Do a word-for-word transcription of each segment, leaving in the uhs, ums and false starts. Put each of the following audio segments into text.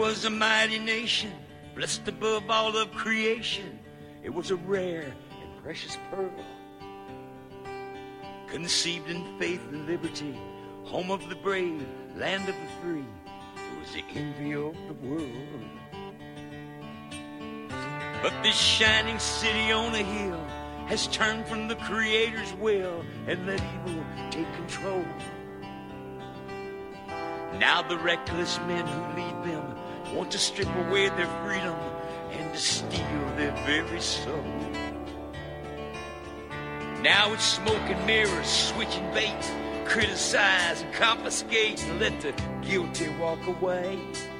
was a mighty nation, blessed above all of creation. It was a rare and precious pearl, conceived in faith and liberty, home of the brave, land of the free. It was the envy of the world. But this shining city on a hill has turned from the Creator's will and let evil take control. Now the reckless men who lead them want to strip away their freedom and to steal their very soul. Now it's smoke and mirrors, switching bait, criticize and confiscate and let the guilty walk away.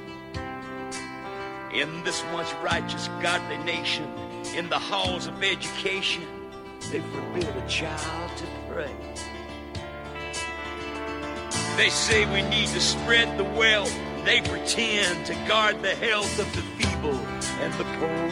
In this once righteous, godly nation, in the halls of education, they forbid a child to pray. They say we need to spread the wealth. They pretend to guard the health of the feeble and the poor,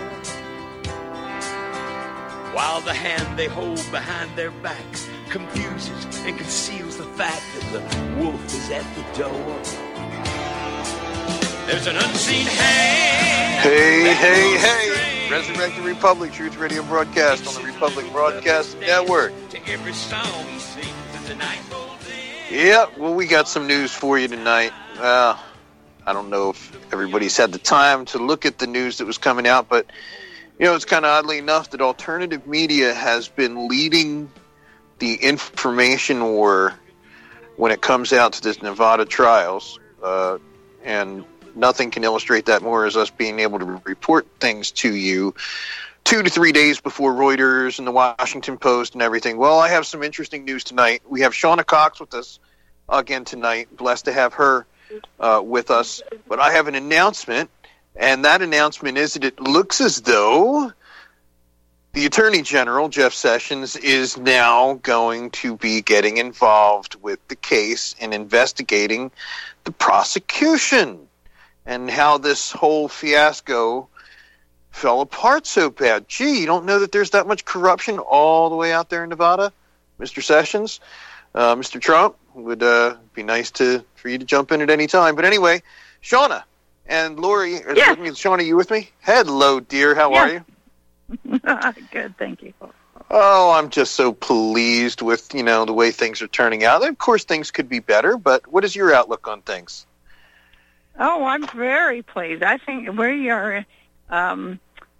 while the hand they hold behind their backs confuses and conceals the fact that the wolf is at the door. There's an unseen hand. Hey, hey, hey. Resurrected Republic, Truth Radio broadcast on the Republic Broadcast Network. To every song he sings as the night rolls in. Yeah, well, we got some news for you tonight. Uh, I don't know if everybody's had the time to look at the news that was coming out, but, you know, it's kind of oddly enough that alternative media has been leading the information war when it comes out to this Nevada trials, uh, and nothing can illustrate that more as us being able to report things to you two to three days before Reuters and the Washington Post and everything. Well, I have some interesting news tonight. We have Shauna Cox with us again tonight. Blessed to have her uh, with us. But I have an announcement, and that announcement is that it looks as though the Attorney General, Jeff Sessions, is now going to be getting involved with the case and investigating the prosecution and how this whole fiasco fell apart so bad. Gee, you don't know that there's that much corruption all the way out there in Nevada, Mister Sessions? Uh, Mister Trump, would uh, be nice to for you to jump in at any time. But anyway, Shauna and Lori, is yes. with me. Shauna, you with me? Hello, dear. How yes. are you? Good, thank you. Oh, I'm just so pleased with, you know, the way things are turning out. Of course, things could be better, but what is your outlook on things? Oh, I'm very pleased. I think we are, um,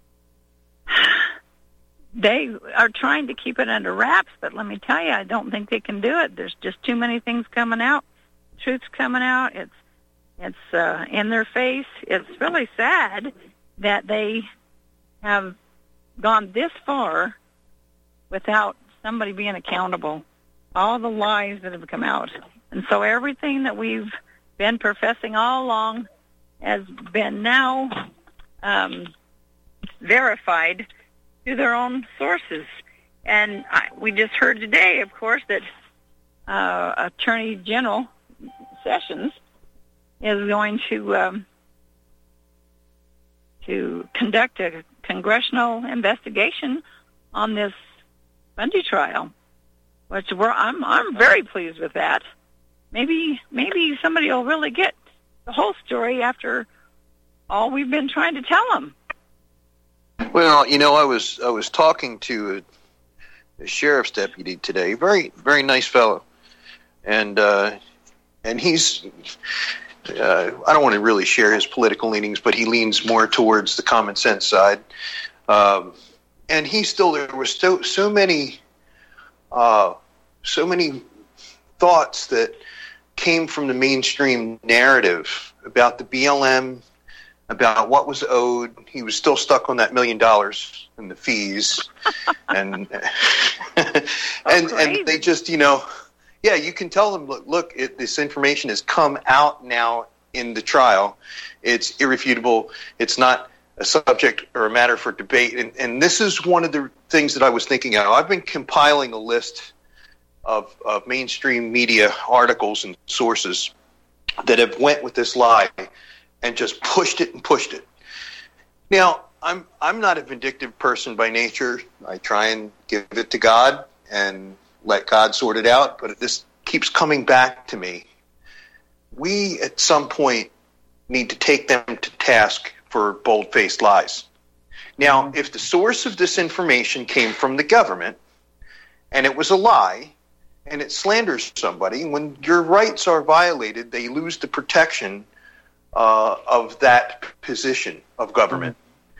they are trying to keep it under wraps, but let me tell you, I don't think they can do it. There's just too many things coming out. Truth's coming out. It's, it's uh, in their face. It's really sad that they have gone this far without somebody being accountable. All the lies that have come out. And so everything that we've been professing all along has been now um, verified through their own sources. And I, we just heard today, of course, that uh, Attorney General Sessions is going to um, to conduct a congressional investigation on this Bundy trial, which we're, I'm I'm very pleased with that. Maybe maybe somebody will really get the whole story after all we've been trying to tell them. Well, you know, I was I was talking to a, a sheriff's deputy today, very very nice fellow, and uh, and he's uh, I don't want to really share his political leanings, but he leans more towards the common sense side, um, and he still there was so so many uh, so many thoughts that came from the mainstream narrative about the B L M, about what was owed. He was still stuck on that million dollars in the fees, and and oh, and they just, you know, yeah, you can tell them, look, look, it, this information has come out now in the trial. It's irrefutable. It's not a subject or a matter for debate. And and this is one of the things that I was thinking of. I've been compiling a list of, of mainstream media articles and sources that have went with this lie and just pushed it and pushed it. Now, I'm I'm not a vindictive person by nature. I try and give it to God and let God sort it out, but this keeps coming back to me. We, at some point, need to take them to task for bold-faced lies. Now, if the source of this information came from the government and it was a lie and it slanders somebody, when your rights are violated, they lose the protection uh, of that position of government.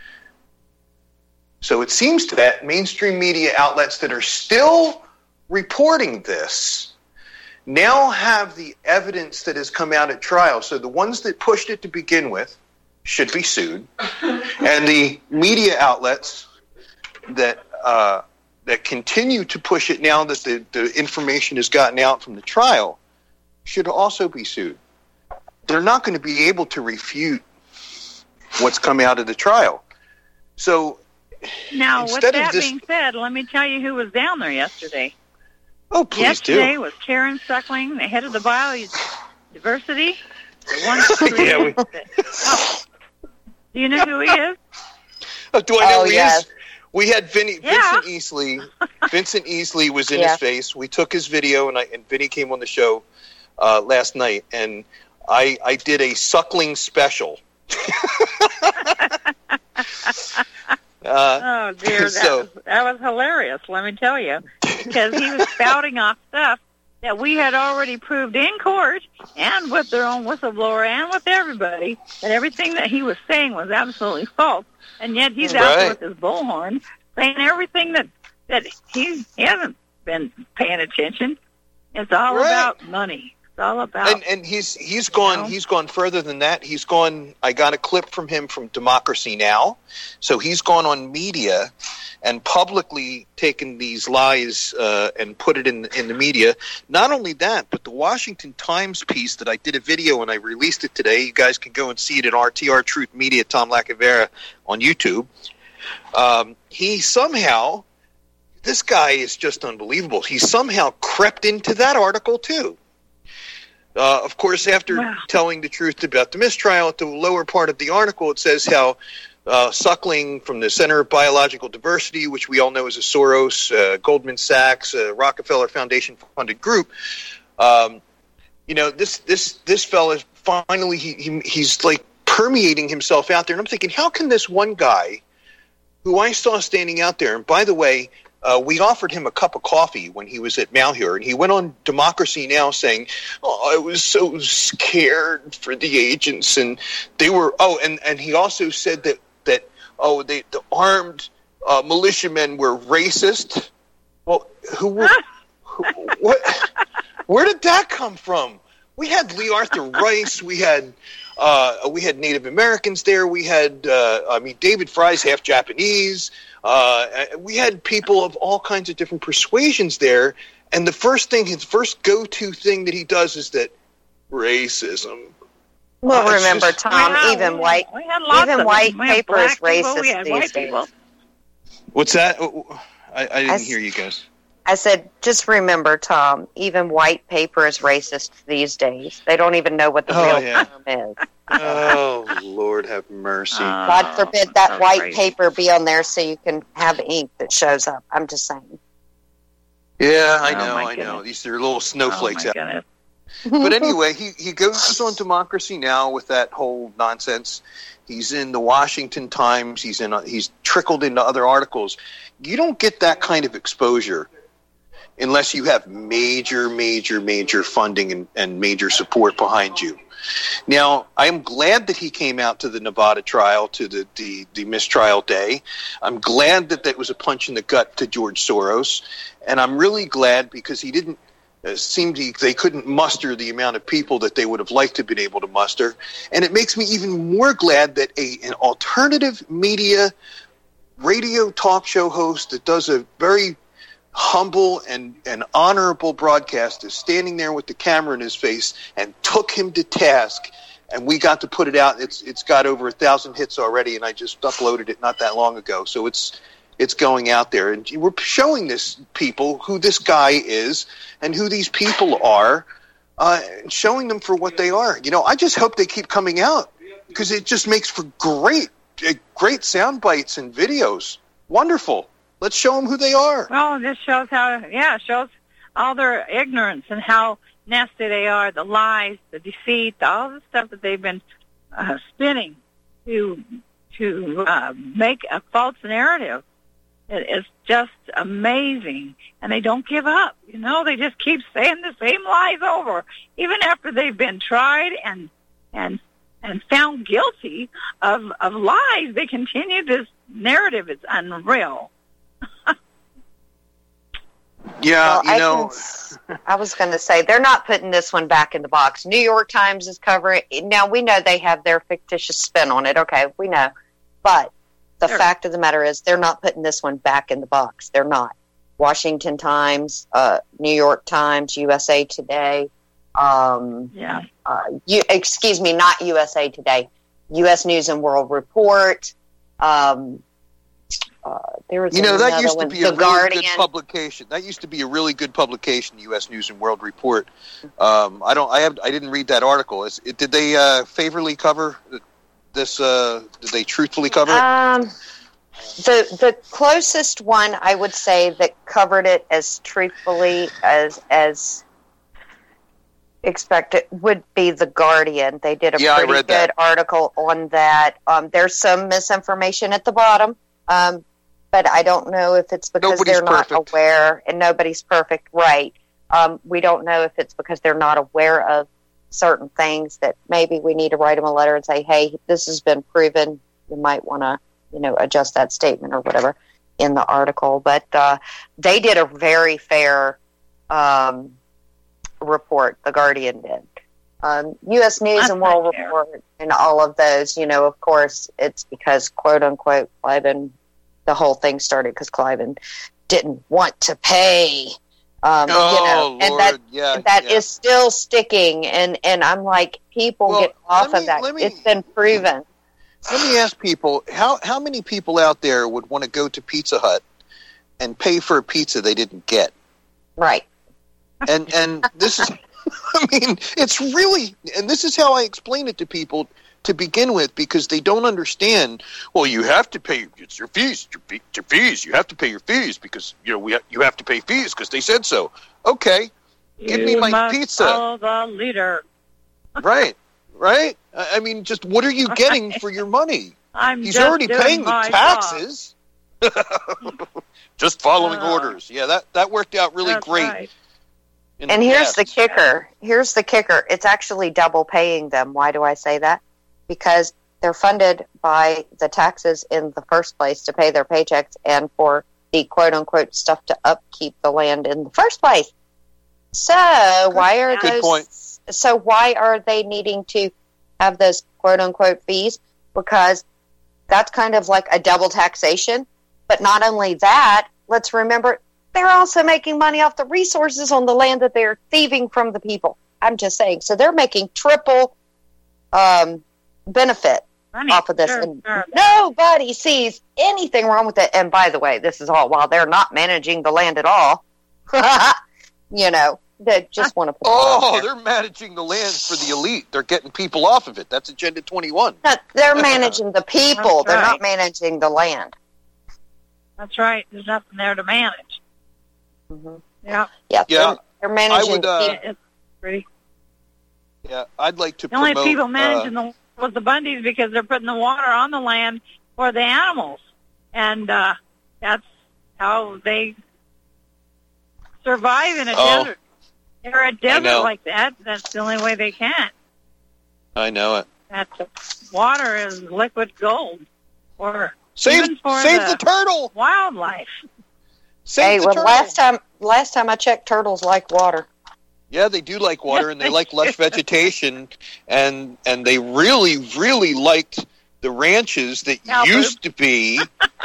So it seems to that mainstream media outlets that are still reporting this now have the evidence that has come out at trial. So the ones that pushed it to begin with should be sued, and the media outlets that uh, that continue to push it now that the, the information has gotten out from the trial should also be sued. They're not going to be able to refute what's come out of the trial. So now, with instead that of this, being said, let me tell you who was down there yesterday. Oh, please yesterday do. was Karen Suckling, the head of the biodiversity. The one who yeah, we, oh. Do you know who he is? Oh, do I know oh, who he yes. is? We had Vinny, Yeah. Vincent Easley. Vincent Easley was in Yeah. his face. We took his video, and I and Vinny came on the show uh, last night, and I I did a suckling special. uh, Oh, dear, that, so- was, that was hilarious, let me tell you, because he was spouting off stuff that we had already proved in court and with their own whistleblower and with everybody, that everything that he was saying was absolutely false, and yet he's out there Right. with his bullhorn saying everything that, that he, he hasn't been paying attention. It's all Right. about money. It's all about... And and he's he's gone know? he's gone further than that. He's gone. I got a clip from him from Democracy Now! So he's gone on media and publicly taken these lies uh, and put it in in the media. Not only that, but the Washington Times piece that I did a video and I released it today. You guys can go and see it at R T R Truth Media, Tom Lacavera on YouTube. Um, he somehow, this guy is just unbelievable. He somehow crept into that article too. Uh, of course, after Wow. telling the truth about the mistrial, at the lower part of the article, it says how uh, Suckling from the Center of Biological Diversity, which we all know is a Soros, uh, Goldman Sachs, uh, Rockefeller Foundation-funded group, um, you know, this this this fella finally he, he he's like permeating himself out there, and I'm thinking, how can this one guy, who I saw standing out there, and by the way, Uh, we offered him a cup of coffee when he was at Malheur, and he went on Democracy Now! Saying, "Oh, I was so scared for the agents, and they were." Oh, and, and he also said that that oh, they, the armed uh, militiamen were racist. Well, who were? who, what? Where did that come from? We had Lee Arthur Rice. We had uh, we had Native Americans there. We had uh, I mean David Fry's half Japanese. Uh, we had people of all kinds of different persuasions there, and the first thing, his first go-to thing that he does is that racism. Well, Uh, it's remember, just- Tom, We had- even we- white, we had lots even of white them. We had paper is black people, we racist had these white days. people. What's that? I, I didn't I hear you guys. I said, just remember, Tom, even white paper is racist these days. They don't even know what the Oh, real yeah. term is. Oh, Lord have mercy. Uh, God forbid that so white crazy. paper be on there so you can have ink that shows up. I'm just saying. yeah, I Oh, know, my I know. goodness. These are little snowflakes Oh, out. my goodness. But anyway, he, he goes on Democracy Now! With that whole nonsense. He's in the Washington Times. He's in. A, he's trickled into other articles. You don't get that kind of exposure unless you have major, major, major funding and, and major support behind you. Now, I am glad that he came out to the Nevada trial, to the, the, the mistrial day. I'm glad that that was a punch in the gut to George Soros. And I'm really glad because he didn't It seemed he, they couldn't muster the amount of people that they would have liked to have been able to muster. And it makes me even more glad that a, an alternative media radio talk show host that does a very humble and, and honorable broadcast is standing there with the camera in his face and took him to task. And we got to put it out. It's It's got over a thousand hits already, and I just uploaded it not that long ago. So it's It's going out there, and we're showing this people who this guy is and who these people are, uh, showing them for what they are. You know, I just hope they keep coming out because it just makes for great, uh, great sound bites and videos. Wonderful. Let's show them who they are. Well, this shows how, yeah, it shows all their ignorance and how nasty they are, the lies, the deceit, all the stuff that they've been uh, spinning to to uh, make a false narrative. It is just amazing, and they don't give up. You know, they just keep saying the same lies over, even after they've been tried and and and found guilty of of lies. They continue this narrative. It's unreal. Yeah, Well, you I know, can- I was going to say they're not putting this one back in the box. New York Times is covering it. Now, we know they have their fictitious spin on it. Okay, we know. But the Sure. fact of the matter is they're not putting this one back in the box. They're not. Washington Times, uh, New York Times, U S A Today, um, Yeah. uh, you, excuse me, not U S A Today, U S News and World Report. Um, uh, there was you know that another used to one, be The a really Guardian. good publication. That used to be a really good publication, U S News and World Report. Um, I don't. I have. I didn't read that article. Is, it, did they uh, favorably cover this? Uh, did they truthfully cover it? Um, the the closest one I would say that covered it as truthfully as as expected would be The Guardian. They did a Yeah, I pretty read good that. article on that. Um, there's some misinformation at the bottom, um, but I don't know if it's because Nobody's they're not perfect. aware, and nobody's perfect, right? Um, we don't know if it's because they're not aware of certain things that maybe we need to write them a letter and say, hey, this has been proven. You might want to, you know, adjust that statement or whatever in the article. But uh, they did a very fair um, report, The Guardian did. Um, U S News That's and World not fair. Report and all of those, you know, of course, it's because, quote unquote, Cliven, the whole thing started because Cliven didn't want to pay. Um, oh, you know, Lord, and that yeah, that yeah. is still sticking, and, and I'm like, people Well, get off let of me- that. let me- It's been proven. Let me ask people, how, how many people out there would want to go to Pizza Hut and pay for a pizza they didn't get? Right. And and this is, I mean, it's really, and this is how I explain it to people to begin with, because they don't understand, well, you have to pay, it's your fees, your, fee- your fees, you have to pay your fees because, you know, we ha- you have to pay fees because they said so. Okay, give me You my must pizza. follow the leader. Right, right? I I mean, just what are you getting for your money? I'm He's just already doing paying the my taxes. Just following Oh. orders. Yeah, that, that worked out job. really That's great. right. in And here's the past. kicker. Here's the kicker. It's actually double paying them. Why do I say that? Because they're funded by the taxes in the first place to pay their paychecks and for the quote-unquote stuff to upkeep the land in the first place. So why are Good those? point. So why are they needing to have those quote-unquote fees? Because that's kind of like a double taxation. But not only that, let's remember they're also making money off the resources on the land that they're thieving from the people. I'm just saying. So they're making triple um, benefit Funny. off of this. Sure, and sure. nobody sees anything wrong with it. And by the way, this is all while they're not managing the land at all. You know, they just want to put it out Oh, there. they're managing the land for the elite. They're getting people off of it. That's Agenda twenty-one. No, they're managing the people. That's They're right. not managing the land. That's right. There's nothing there to manage. Mm-hmm. Yeah. Yeah, Yeah, they're, they're managing would, the uh, people. It's pretty. Yeah, I'd like to The only promote. people uh, managing the was the Bundys because they're putting the water on the land for the animals, and uh, that's how they survive in a Oh. desert. They're a desert know. like that. That's the only way they can. I know it. That the water is liquid gold, or Save, even for save the, the turtle. wildlife. Save Hey, the well, turtle. last time last time I checked, turtles like water. Yeah, they do like water, Yes, and they they like do. lush vegetation, and and they really, really liked the ranches that Cow used to be.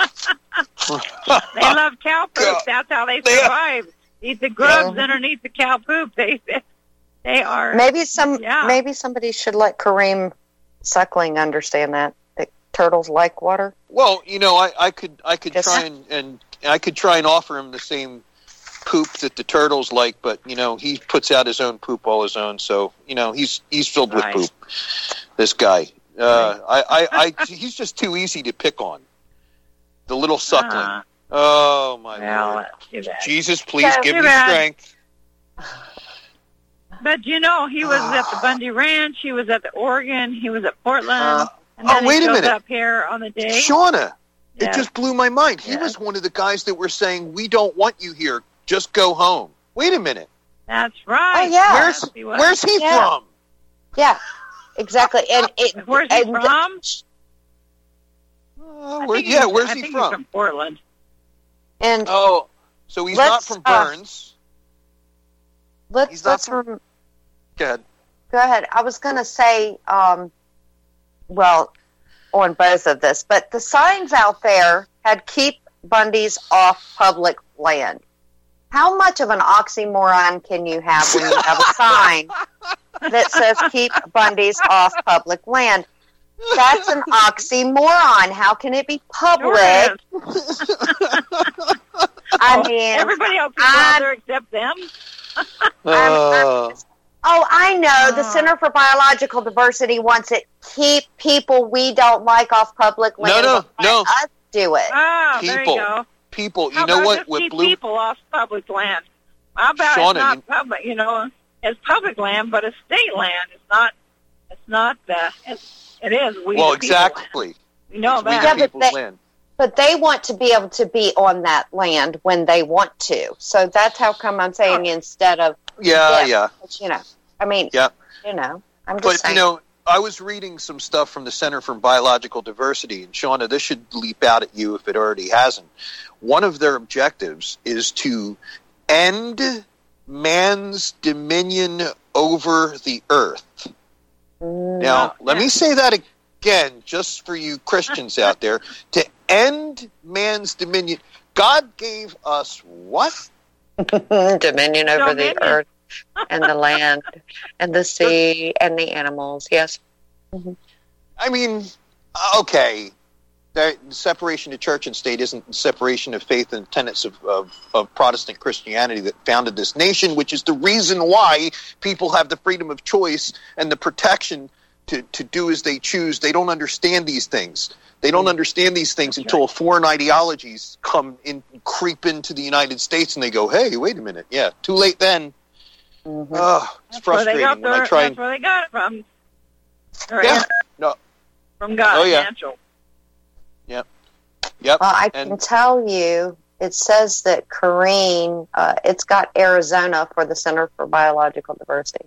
They love cow poop. God. That's how they They- survive. Eat the grubs Yeah. underneath the cow poop. They they are. Maybe some Yeah. maybe somebody should let Kareem Suckling understand that that turtles like water. Well, you know, I, I could I could Just- try and, and I could try and offer him the same poop that the turtles like, but you know, he puts out his own poop all his own, so you know, he's he's filled Right. with poop. This guy, uh, I, I, I, he's just too easy to pick on. The little suckling. Uh, Oh my well, lord! that's too bad. Jesus, please Yeah, give too me bad. strength. But, you know, he was at the Bundy Ranch, he was at the Oregon, he was at Portland, Uh, and then oh, wait he a shows minute. up here on the day. Shauna, Yeah. it just blew my mind. He Yeah. was one of the guys that were saying, we don't want you here. Just go home. Wait a minute. That's right. Oh, yeah. Where's, Yes, he was. where's he Yeah. from? Yeah, exactly. And it, Where's he and from? Uh, I where, think yeah, he's- where's I he think from? He's from Portland. And Oh, so he's not Let's, from uh, Burns. let's he's not let's from- rem- Go ahead. go ahead. I was going to say, um, well, on both of this, but the signs out there had keep Bundys off public land. How much of an oxymoron can you have when you have a sign that says keep Bundys off public land? That's an oxymoron. How can it be public? Sure I Oh, mean, everybody else is I'm- out there except them. Uh, oh, I know. The Ah. Center for Biological Diversity wants it. Keep people we don't like off public No, land. no, Let no. us do it. Oh, there you People. go. people, you How know about what? just What keep blew people off public land? How about Shauna, it's not you- public? You know, it's public land, but it's state land. It's not. It's not. Uh, it's, it is. We well, the people land. exactly. We know It's we that. the Yeah, but people's they- land. But they want to be able to be on that land when they want to. So that's how come I'm saying instead of, Yeah, Yeah. yeah. you know, I mean, Yeah. you know, I'm just But, saying. you know, I was reading some stuff from the Center for Biological Diversity, and Shauna, this should leap out at you if it already hasn't. One of their objectives is to end man's dominion over the earth. Mm, Now, Oh, let yeah. me say that again, just for you Christians out there, to end man's dominion. God gave us what? dominion over Dominion. the earth and the land and the sea and the animals. Yes. I mean, okay, the separation of church and state isn't the separation of faith and tenets of, of, of Protestant Christianity that founded this nation, which is the reason why people have the freedom of choice and the protection to, to do as they choose. They don't understand these things. They don't understand these things That's until foreign ideologies come in, creep into the United States, and they go, "Hey, wait a minute, yeah, too late then." Mhm. Oh, it's That's where they frustrating got when their, I try That's and where they got it from. Or Yeah. yeah, No. From God, Oh, yeah. natural. yep. Well, I And- can tell you, it says that Corrine, uh, it's got Arizona for the Center for Biological Diversity.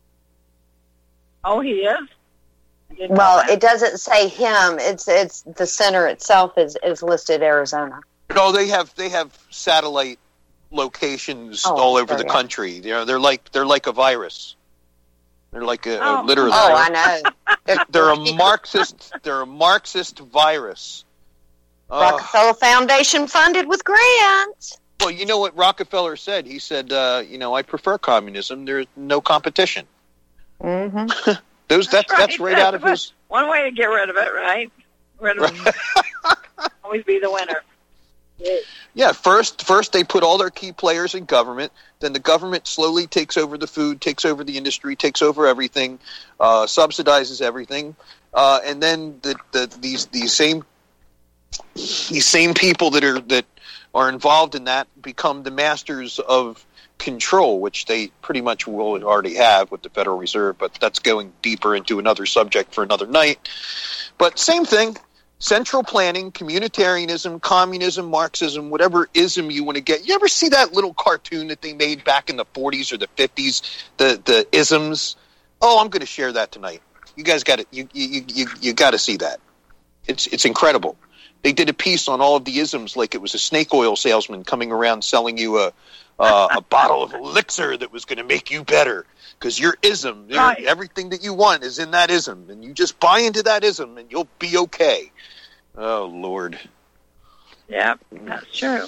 Oh, he is. I didn't know Well, that. it doesn't say him. It's it's the center itself is, is listed Arizona. No, they have they have satellite locations Oh, all over sure, the yeah. country. You know, they're like they're like a virus. They're like a, a Oh. literally. Oh, they're, I know. They're, they're a Marxist. They're a Marxist virus. Uh, Rockefeller Foundation funded with grants. well, you know what Rockefeller said? He said, uh, "You know, I prefer communism. There's no competition." Mm-hmm. Those that's that's right out of his. One way to get rid of it, right? Rid of them. Always be the winner. Yeah, first first they put all their key players in government. Then the government slowly takes over the food, takes over the industry, takes over everything, uh, subsidizes everything, uh, and then the, the these these same these same people that are that are involved in that become the masters of control, which they pretty much will already have with the Federal Reserve. But that's going deeper into another subject for another night. But same thing. Central planning, communitarianism, communism, Marxism, whatever ism you want to get. You ever see that little cartoon that they made back in the forties or the fifties, the the isms? Oh, I'm going to share that tonight. You guys got to you you you you got to see that. It's it's incredible. They did a piece on all of the isms, like it was a snake oil salesman coming around selling you a uh, a bottle of elixir that was going to make you better. Because your ism, your, Right. everything that you want is in that ism, and you just buy into that ism, and you'll be okay. Oh, Lord. Yeah, that's true.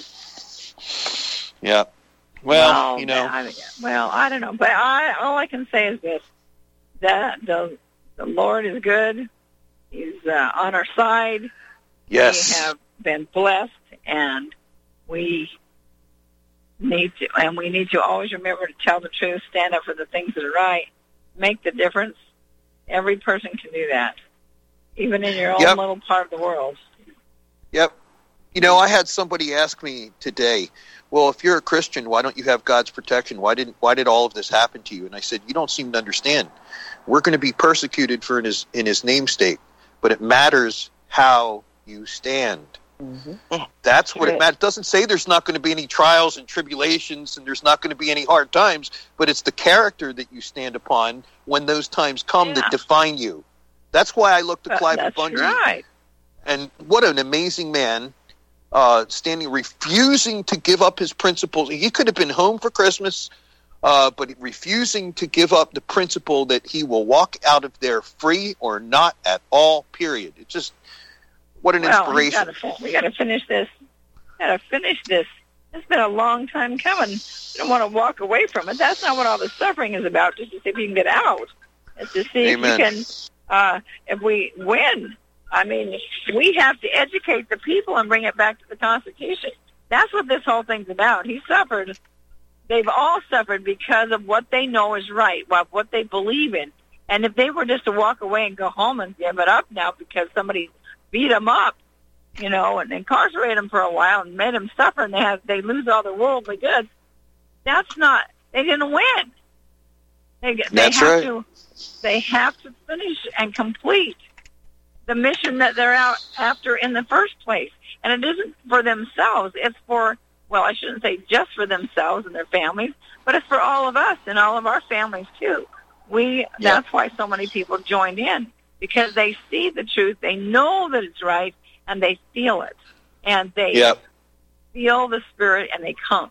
Yeah. Well, you know. I, well, I don't know, but I all I can say is this: that the the Lord is good. He's uh, on our side. Yes. We have been blessed, and we need to, and we need to always remember to tell the truth, stand up for the things that are right, make the difference. Every person can do that, even in your own Yep. little part of the world. Yep. You know, I had somebody ask me today, well, if you're a Christian, why don't you have God's protection? Why didn't why did all of this happen to you? And I said, you don't seem to understand. We're going to be persecuted for in his in his namesake, but it matters how you stand. Mm-hmm. That's what it matters. It doesn't say there's not going to be any trials and tribulations and there's not going to be any hard times, but it's the character that you stand upon when those times come yeah. that define you. That's why I look to Clive That's Bundy. Right. And what an amazing man, uh, standing, refusing to give up his principles. He could have been home for Christmas, uh, but refusing to give up the principle that he will walk out of there free or not at all, period. It's just, what an well, inspiration. We gotta, we got to finish this. Got to finish this. It's been a long time coming. You don't want to walk away from it. That's not what all the suffering is about, just to see if you can get out. It's to see Amen. if you can, uh, if we win. I mean, we have to educate the people and bring it back to the Constitution. That's what this whole thing's about. He suffered. They've all suffered because of what they know is right, what they believe in. And if they were just to walk away and go home and give it up now because somebody beat them up, you know, and incarcerate them for a while and made them suffer, and they have they lose all their worldly goods. That's not. They didn't win. They, they That's have right. to. They have to finish and complete the mission that they're out after in the first place. And it isn't for themselves. It's for, well, I shouldn't say just for themselves and their families, but it's for all of us and all of our families too. We. Yeah. That's why so many people joined in. Because they see the truth, they know that it's right, and they feel it. And they yep. feel the Spirit, and they come.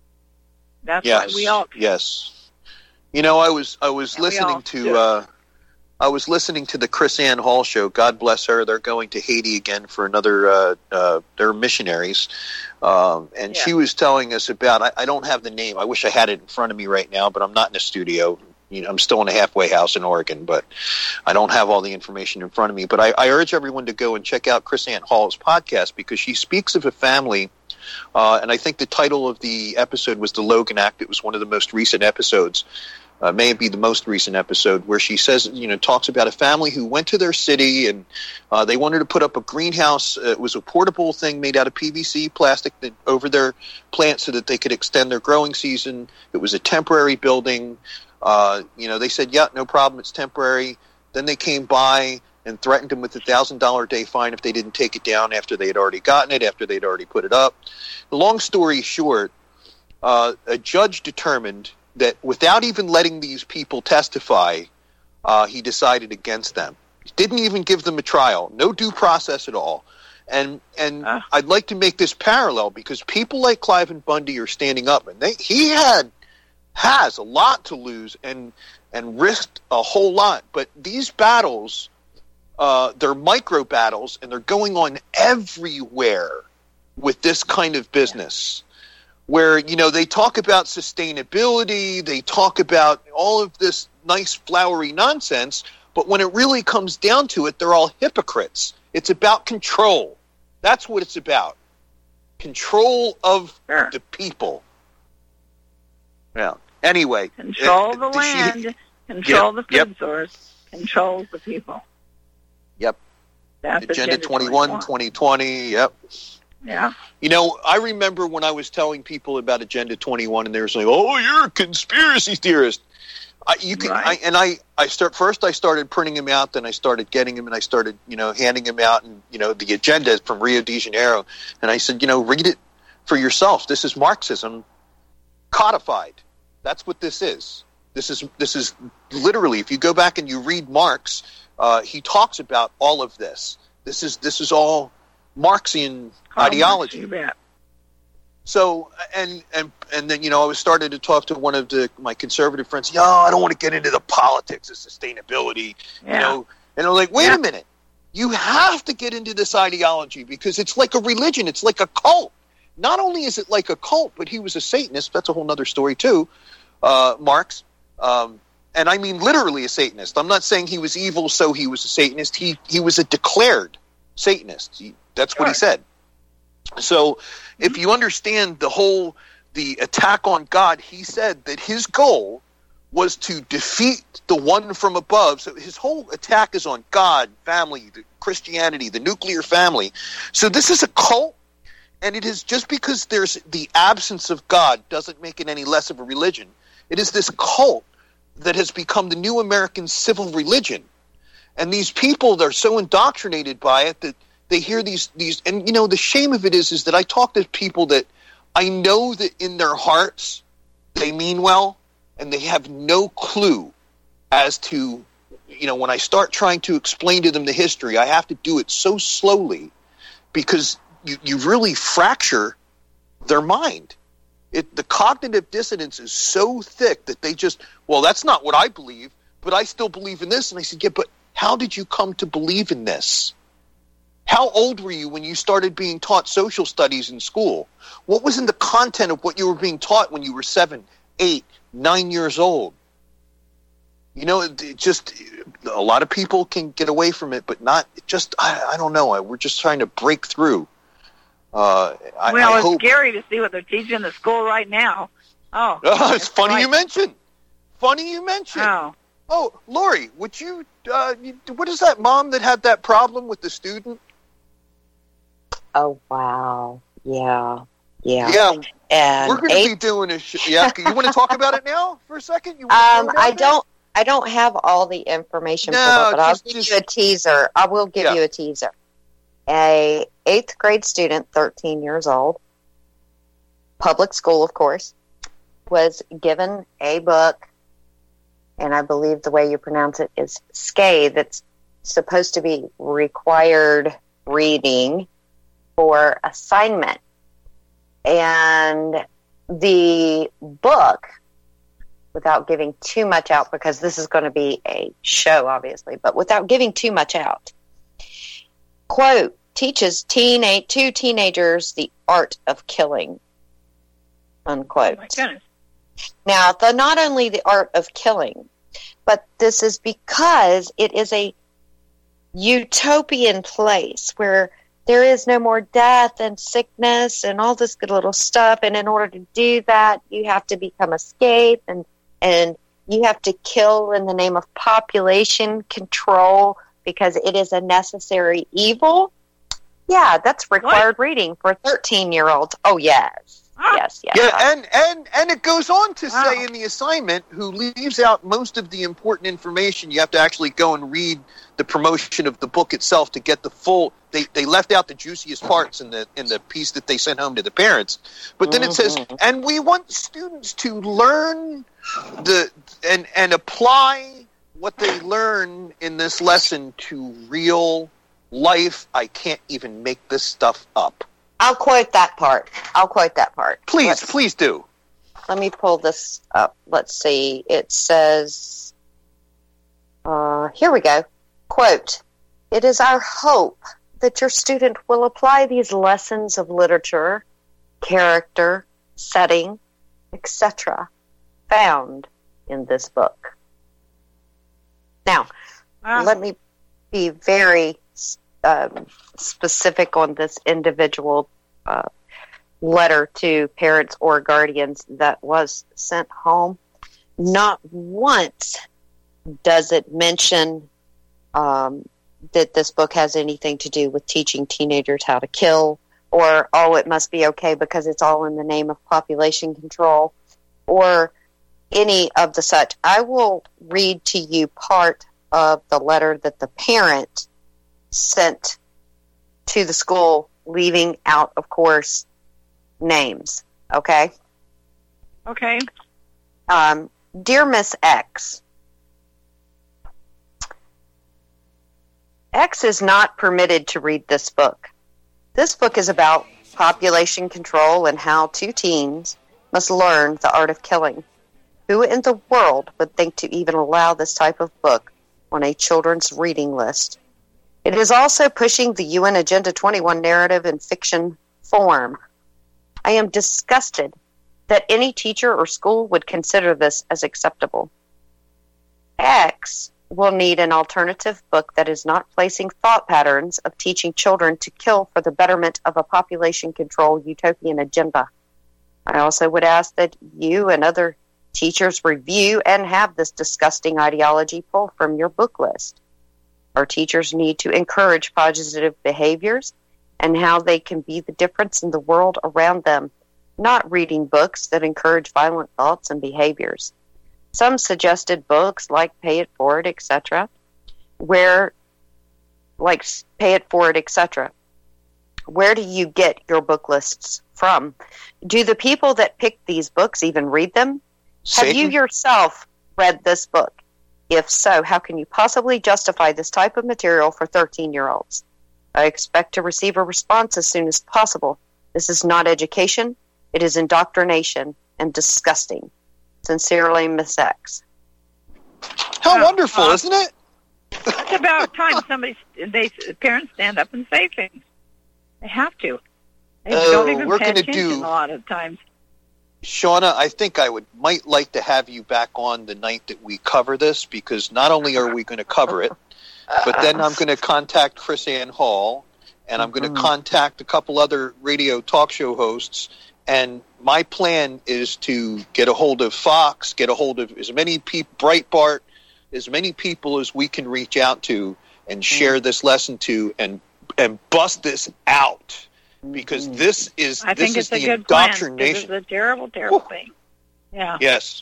That's yes. why we all come. Yes. You know, I was I was and listening to uh, I was listening to the Chris Ann Hall show. God bless her. They're going to Haiti again for another. Uh, uh, they're missionaries, um, and yeah. she was telling us about. I, I don't have the name. I wish I had it in front of me right now, but I'm not in a studio. You know, I'm still in a halfway house in Oregon, but I don't have all the information in front of me. But I, I urge everyone to go and check out Chris Ann Hall's podcast because she speaks of a family, uh, and I think the title of the episode was The Logan Act. It was one of the most recent episodes, uh, may be the most recent episode, where she says, you know, talks about a family who went to their city and uh, they wanted to put up a greenhouse. Uh, it was a portable thing made out of P V C plastic that, over their plants so that they could extend their growing season. It was a temporary building. Uh, you know, they said, yeah, no problem, it's temporary. Then they came by and threatened them with a one thousand dollars a day fine if they didn't take it down after they had already gotten it, after they'd already put it up. The long story short, uh, a judge determined that without even letting these people testify, uh, he decided against them. Didn't even give them a trial, no due process at all. And and uh. I'd like to make this parallel because people like Clive Bundy are standing up, and they he had has a lot to lose and and risked a whole lot. But these battles, uh, they're micro battles, and they're going on everywhere with this kind of business. Where, you know, they talk about sustainability, they talk about all of this nice flowery nonsense, but when it really comes down to it, they're all hypocrites. It's about control. That's what it's about. Control of sure. the people. Yeah. Anyway. Control uh, the land, she, control yep, the food yep. source, controls the people. Yep. That's Agenda, Agenda twenty-one, twenty twenty, yep. Yeah. You know, I remember when I was telling people about Agenda twenty-one, and they were saying, "Oh, you're a conspiracy theorist." I, you can, right. I, and I, I start first. I started printing them out, then I started getting them, and I started, you know, handing them out, and you know, the agenda from Rio de Janeiro. And I said, you know, read it for yourself. This is Marxism codified. That's what this is. This is this is literally. If you go back and you read Marx, uh, he talks about all of this. This is this is all Marxian oh, ideology. Marx, so and and and then you know I was started to talk to one of the my conservative friends. Yo, I don't want to get into the politics of sustainability. Yeah. You know, and I'm like, wait yeah. a minute. You have to get into this ideology because it's like a religion. It's like a cult. Not only is it like a cult, but he was a Satanist. That's a whole other story too. Uh, Marx. Um, and I mean literally a Satanist. I'm not saying he was evil, so he was a Satanist. He he was a declared Satanist. He, that's sure. what he said. So mm-hmm. if you understand the whole, the attack on God, he said that his goal was to defeat the one from above. So his whole attack is on God, family, the Christianity, the nuclear family. So this is a cult. And it is just because there's the absence of God doesn't make it any less of a religion. It is this cult that has become the new American civil religion. And these people, they're so indoctrinated by it that they hear these, these, and you know, the shame of it is, is that I talk to people that I know that in their hearts they mean well, and they have no clue as to, you know, when I start trying to explain to them the history, I have to do it so slowly because you, you really fracture their mind. It, the cognitive dissonance is so thick that they just, well, that's not what I believe, but I still believe in this. And I said, yeah, but how did you come to believe in this? How old were you when you started being taught social studies in school? What was in the content of what you were being taught when you were seven, eight, nine years old? You know, it, it just, a lot of people can get away from it, but not, it just, I, I don't know. I, we're just trying to break through. Uh, I, well, I it's hope, scary to see what they're teaching in the school right now. Oh, oh it's funny right. you mentioned. Funny you mentioned. Oh, oh Lori, would you, uh, you, what is that mom that had that problem with the student? Oh, wow. Yeah. Yeah. Yeah. And We're going to eight, be doing a sh- yeah. You want to talk about it now for a second? You um, want I don't, I don't have all the information No, pulled up, but I'll just- give just- you a teaser. I will give Yeah. you a teaser. A eighth grade student, thirteen years old, public school, of course, was given a book, and I believe the way you pronounce it is Skay, that's supposed to be required reading for assignment. And the book, without giving too much out, because this is going to be a show, obviously, but without giving too much out, quote, teaches teenage, two teenagers the art of killing, unquote. oh my goodness. Now, the, not only the art of killing, but this is because it is a utopian place where there is no more death and sickness and all this good little stuff. And in order to do that, you have to become a scape, and, and you have to kill in the name of population control because it is a necessary evil. Yeah, that's required what? reading for thirteen-year-olds. Oh, yes. Ah. Yes, yes. Yeah, and, and, and it goes on to Wow. say in the assignment, who leaves out most of the important information. You have to actually go and read the promotion of the book itself to get the full. They they left out the juiciest parts in the in the piece that they sent home to the parents. But then mm-hmm. it says, and we want students to learn the and and apply what they learn in this lesson to real life. I can't even make this stuff up. I'll quote that part. I'll quote that part. Please, Let's, please do. Let me pull this up. Let's see. It says, uh, here we go. Quote, it is our hope that your student will apply these lessons of literature, character, setting, et cetera found in this book. Now, Wow. let me be very um, specific on this individual uh, letter to parents or guardians that was sent home. Not once does it mention um, that this book has anything to do with teaching teenagers how to kill, or, oh, it must be okay because it's all in the name of population control, or any of the such. I will read to you part of the letter that the parent sent to the school, leaving out, of course, names. Okay? Okay. Um, Dear Miss X, X is not permitted to read this book. This book is about population control and how two teens must learn the art of killing. Who in the world would think to even allow this type of book on a children's reading list? It is also pushing the U N Agenda twenty-one narrative in fiction form. I am disgusted that any teacher or school would consider this as acceptable. X will need an alternative book that is not placing thought patterns of teaching children to kill for the betterment of a population control utopian agenda. I also would ask that you and other teachers review and have this disgusting ideology pulled from your book list. Our teachers need to encourage positive behaviors and how they can be the difference in the world around them, not reading books that encourage violent thoughts and behaviors. Some suggested books like Pay It Forward, et cetera, where, like Pay It Forward, et cetera. Where do you get your book lists from? Do the people that pick these books even read them? Satan? Have you yourself read this book? If so, how can you possibly justify this type of material for thirteen-year-olds? I expect to receive a response as soon as possible. This is not education. It is indoctrination and disgusting. Sincerely, Miss X. How Uh, wonderful, uh, isn't it? It's about time somebody, they parents stand up and say things. They have to. They Oh, don't even we're pay gonna attention do- a lot of times. Shauna, I think I would might like to have you back on the night that we cover this, because not only are we going to cover it, but then I'm going to contact Chris Ann Hall, and I'm going to Mhm. contact a couple other radio talk show hosts, and my plan is to get a hold of Fox, get a hold of as many people, Breitbart, as many people as we can reach out to and share this lesson to, and and bust this out, because this is I this think is it's a the good plan. indoctrination. It's a terrible, terrible Whew. thing. Yeah. Yes.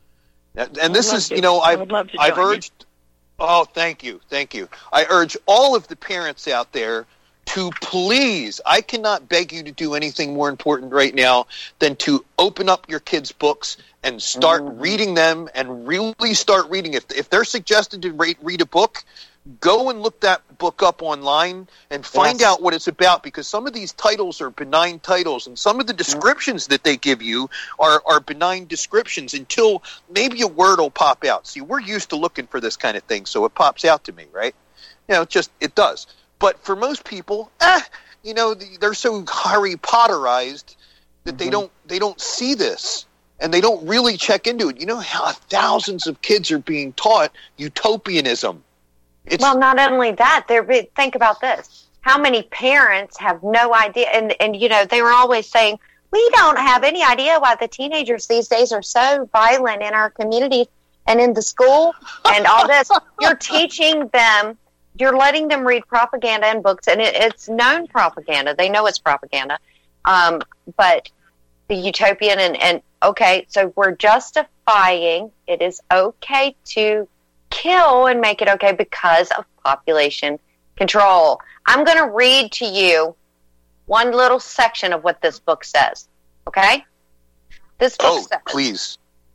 And and I would this love is, to. you know, I I've, would love to I've join you. urged, oh, thank you, thank you. I urge all of the parents out there to please, I cannot beg you to do anything more important right now than to open up your kids' books and start Mhm. reading them, and really start reading. If, if they're suggested to read, read a book, go and look that book up online and find Yes. out what it's about, because some of these titles are benign titles, and some of the descriptions that they give you are, are benign descriptions until maybe a word will pop out. See, we're used to looking for this kind of thing, so it pops out to me, right? You know, it just, it does. But for most people, eh, you know, they're so Harry Potterized that they Mhm. don't they don't see this, and they don't really check into it. You know how thousands of kids are being taught utopianism. It's, Well, not only that, there. Think about this: how many parents have no idea? And and you know, they were always saying, "We don't have any idea why the teenagers these days are so violent in our communities and in the school and all this." You're teaching them. You're letting them read propaganda and books, and it, it's known propaganda. They know it's propaganda. Um, but the utopian and, and okay, so we're justifying it is okay to kill and make it okay because of population control. I'm going to read to you one little section of what this book says. Okay? This book oh, says, please.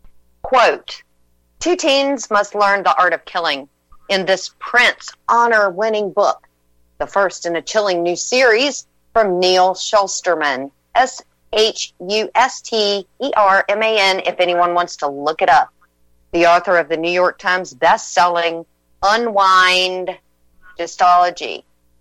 quote, two teens must learn the art of killing in this Prince honor-winning book, the first in a chilling new series from Neil Shusterman, S H U S T E R M A N, if anyone wants to look it up. The author of the New York Times best-selling Unwind Dystology.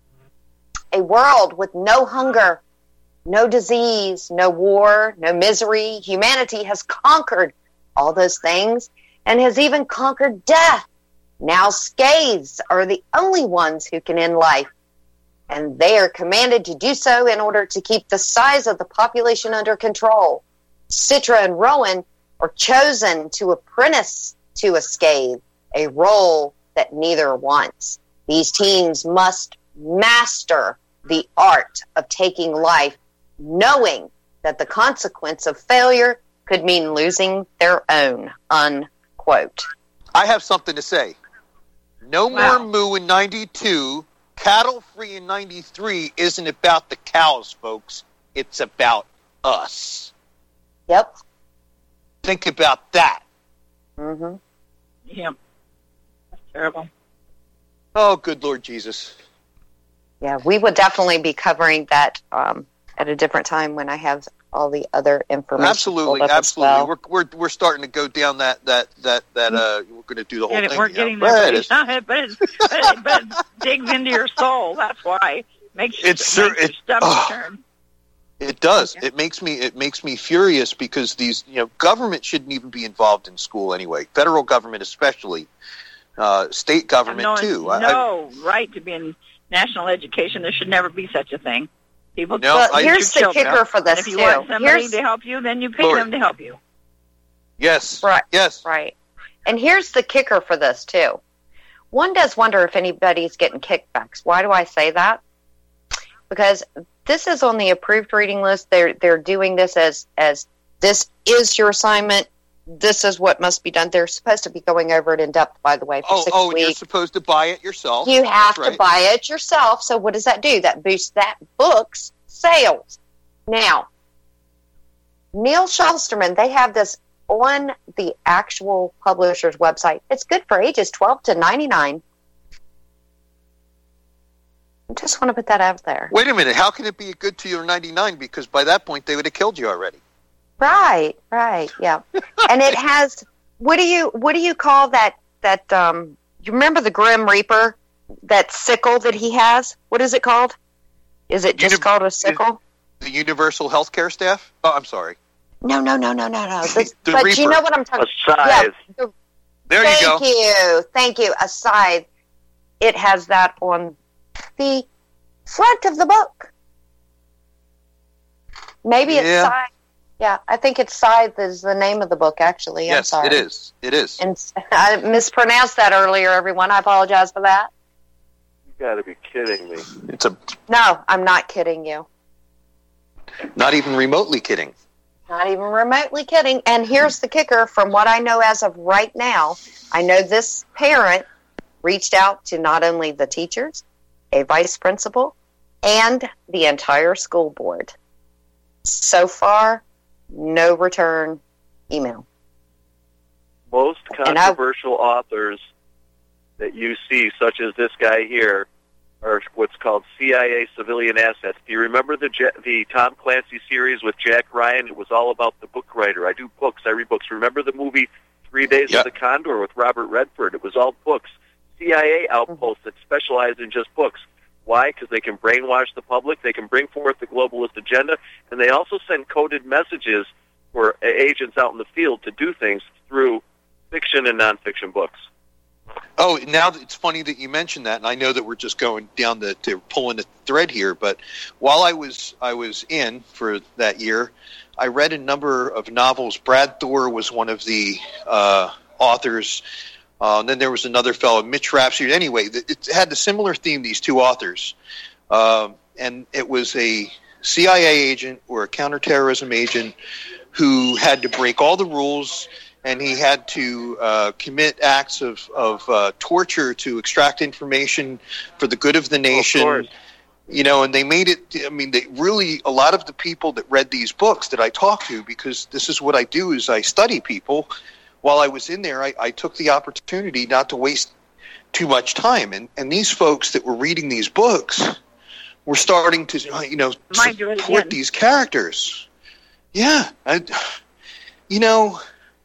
A world with no hunger, no disease, no war, no misery. Humanity has conquered all those things and has even conquered death. Now scathes are the only ones who can end life, and they are commanded to do so in order to keep the size of the population under control. Citra and Rowan are chosen to apprentice to a scathe, a role that neither wants. These teens must master the art of taking life, knowing that the consequence of failure could mean losing their own, unquote. I have something to say. No Wow. More Moo in ninety-two, Cattle Free in ninety-three isn't about the cows, folks. It's about us. Yep. Think about that. Mm-hmm. Yeah. That's terrible. Oh, good Lord Jesus. Yeah, we will definitely be covering that um, at a different time when I have all the other information. Absolutely, pulled up as absolutely. well. We're we're we're starting to go down that that that that. Uh, we're going to do the whole Get it, thing. we're now. getting Go there, ahead. but, It's- it's, but, it's, but, it, but it digs into your soul. That's why. Makes, It's cer- makes your it- stomach oh. turn. It does. Okay. It makes me. It makes me furious, because these, you know, government shouldn't even be involved in school anyway. Federal government, especially, uh, state government no, too. I- no right to be in national education. There should never be such a thing. People, No, Well, I- here's the children. kicker for And this, if you too. want somebody Here's, to help you, then you pay Lord. them to help you. yes. Right. Yes. right. And here's the kicker for this, too. One does wonder if anybody's getting kickbacks. Why do I say that? because this is on the approved reading list. They're they're doing this as as this is your assignment. This is what must be done. They're supposed to be going over it in depth, by the way, for oh, six oh, weeks. you're supposed to buy it yourself. You have That's to right. buy it yourself. So what does that do? That boosts that book's sales. Now, Neil Shelsterman, they have this on the actual publisher's website. It's good for ages twelve to ninety-nine. I just want to put that out there. Wait a minute. How can it be good to your ninety-nine? Because by that point, they would have killed you already. Right, right, yeah. And it has, what do you what do you call that, that um, you remember the Grim Reaper, that sickle that he has? What is it called? Is it just Uni- called a sickle? The Universal Healthcare Staff? Oh, I'm sorry. No, no, no, no, no, no. This, The but Reaper. you know what I'm talking A about? scythe. the- There thank you go. you, thank you. A scythe. It has that on the front of the book. Maybe it's Yeah. scythe. Yeah, I think it's Scythe is the name of the book, actually. I'm Yes, sorry. it is. It is. And I mispronounced that earlier, everyone. I apologize for that. You got to be kidding me. It's a No, I'm not kidding you. not even remotely kidding. Not even remotely kidding. And here's the kicker. From what I know as of right now, I know this parent reached out to not only the teachers, a vice principal, and the entire school board. So far, no return email. Most And I- controversial authors that you see, such as this guy here, are what's called C I A civilian assets. Do you remember the Ja- the Tom Clancy series with Jack Ryan? It was all about the book writer. I do books. I read books. Remember the movie Three Days Yep. of the Condor with Robert Redford? It was all books. C I A outposts that specialize in just books. Why? Because they can brainwash the public, they can bring forth the globalist agenda, and they also send coded messages for agents out in the field to do things through fiction and nonfiction books. Oh, now that- it's funny that you mentioned that, and I know that we're just going down the to pulling the thread here. But while I was I was in for that year, I read a number of novels. Brad Thor was one of the uh, authors. Uh, and then there was another fellow, Mitch Rhapsody. Anyway, it had a similar theme, these two authors. Um, and it was a C I A agent or a counterterrorism agent who had to break all the rules, and he had to uh, commit acts of, of uh, torture to extract information for the good of the nation. Of course. You know, and they made it, I mean, they really, a lot of the people that read these books that I talked to, because this is what I do is I study people. While I was in there, I, I took the opportunity not to waste too much time. And, and these folks that were reading these books were starting to, you know, Mind you, support again. these characters. Yeah. I, you know,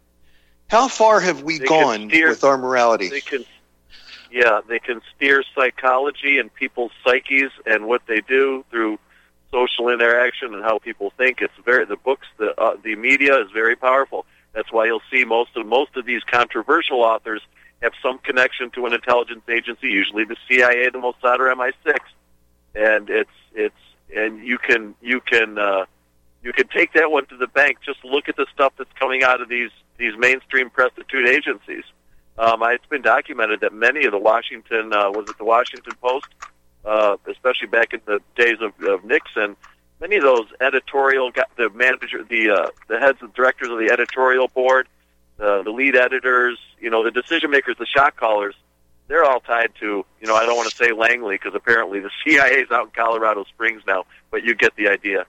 how far have we They can gone steer- with our morality? They can, yeah, they can steer psychology and people's psyches and what they do through social interaction and how people think. It's very the books, the uh, the media is very powerful. That's why you'll see most of most of these controversial authors have some connection to an intelligence agency, usually the C I A, the Mossad, or M I six. And it's it's and you can you can uh, you can take that one to the bank. Just look at the stuff that's coming out of these these mainstream prostitute agencies. Um, it's been documented that many of the Washington uh, was it the Washington Post, uh, especially back in the days of, of Nixon. Many of those editorial, the manager, the uh, the heads and directors of the editorial board, uh, the lead editors, you know, the decision makers, the shot callers, they're all tied to, you know, I don't want to say Langley because apparently the C I A is out in Colorado Springs now, but you get the idea.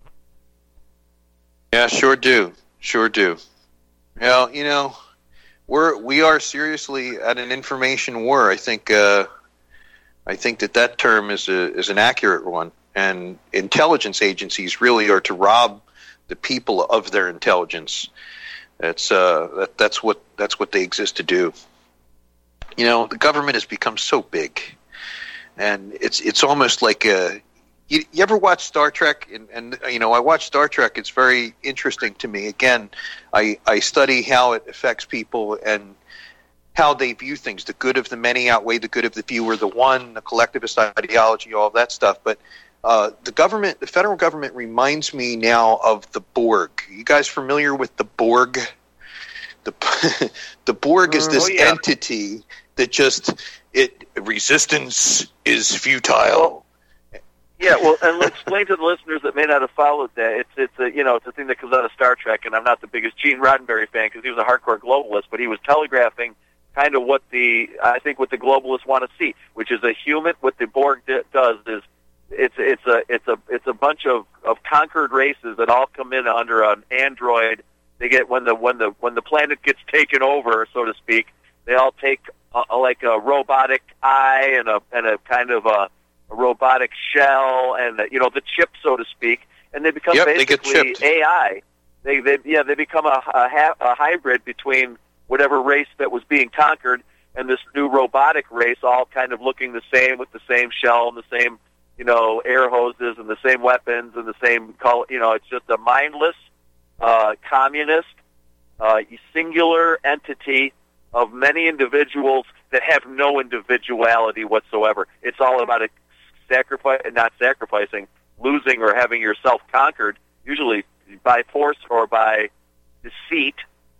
Yeah, sure do. Sure do. Well, you know, we're we are seriously at an information war. I think uh, I think that that term is a is an accurate one. And intelligence agencies really are to rob the people of their intelligence. That's uh, that, that's what that's what they exist to do. You know, the government has become so big, and it's it's almost like a. You, you ever watch Star Trek? And, and you know, I watch Star Trek. It's very interesting to me. Again, I I study how it affects people and how they view things. The good of the many outweigh the good of the few, or the one, the collectivist ideology, all of that stuff. But Uh, the government, the federal government, reminds me now of the Borg. You guys familiar with the Borg? The the Borg is this Oh, yeah. entity that just it resistance is futile. Yeah, well, and explain to the listeners that may not have followed that. It's it's a you know it's a thing that comes out of Star Trek, and I'm not the biggest Gene Roddenberry fan because he was a hardcore globalist, but he was telegraphing kind of what the I think what the globalists want to see, which is a human. What the Borg d- does is it's it's a it's a it's a bunch of, of conquered races that all come in under an android. They get when the when the when the planet gets taken over, so to speak. They all take a, a, like a robotic eye and a and a kind of a, a robotic shell and a, you know the chip, so to speak, and they become yep, basically they get A I. They they yeah they become a a, ha- a hybrid between whatever race that was being conquered and this new robotic race, all kind of looking the same with the same shell and the same you know air hoses and the same weapons and the same color. You know, it's just a mindless, uh, communist, uh, singular entity of many individuals that have no individuality whatsoever. It's all about a sacrifice, not sacrificing, losing or having yourself conquered, usually by force or by deceit,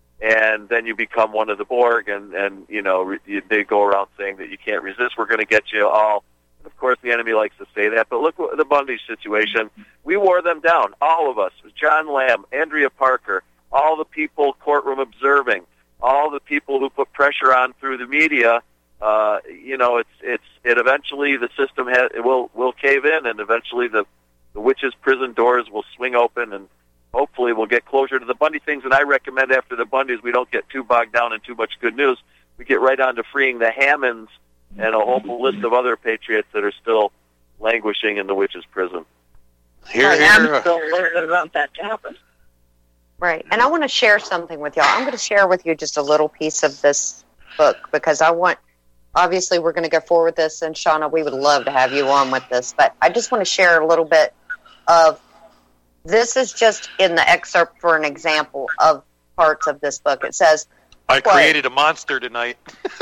and then you become one of the Borg, and, and you know, you, they go around saying that you can't resist, we're going to get you all. And of course, the enemy likes to say that, but look at the Bundy situation. We wore them down, all of us. John Lamb, Andrea Parker, all the people courtroom observing, all the people who put pressure on through the media. Uh, you know, it's it's it. Eventually, the system has, it will will cave in, and eventually, the the witches' prison doors will swing open, and hopefully, we'll get closure to the Bundy things. And I recommend after the Bundys, we don't get too bogged down in too much good news. We get right on to freeing the Hammonds and a whole list of other patriots that are still languishing in the witches' prison. Here, here. I'm still learning about that to happen. Right. And I want to share something with y'all. I'm going to share with you just a little piece of this book because I want, obviously we're going to go forward with this, and Shauna, we would love to have you on with this, but I just want to share a little bit of, this is just in the excerpt for an example of parts of this book. It says, I quote, created a monster tonight.